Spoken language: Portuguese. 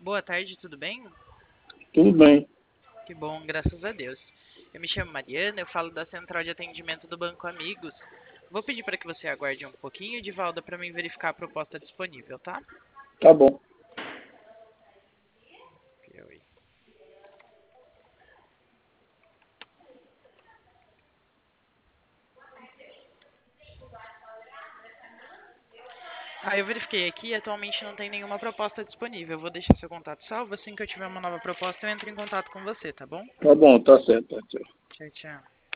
Boa tarde, tudo bem? Tudo bem. Que bom, graças a Deus. Eu me chamo Mariana, eu falo da central de atendimento do Banco Amigos. Vou pedir para que você aguarde um pouquinho, Divalda, para mim verificar a proposta disponível, tá? Tá bom. Oi. Eu verifiquei aqui e atualmente não tem nenhuma proposta disponível. Eu vou deixar seu contato salvo. Assim que eu tiver uma nova proposta, eu entro em contato com você, tá bom? Tá bom, tá certo. Tá certo. Tchau, tchau.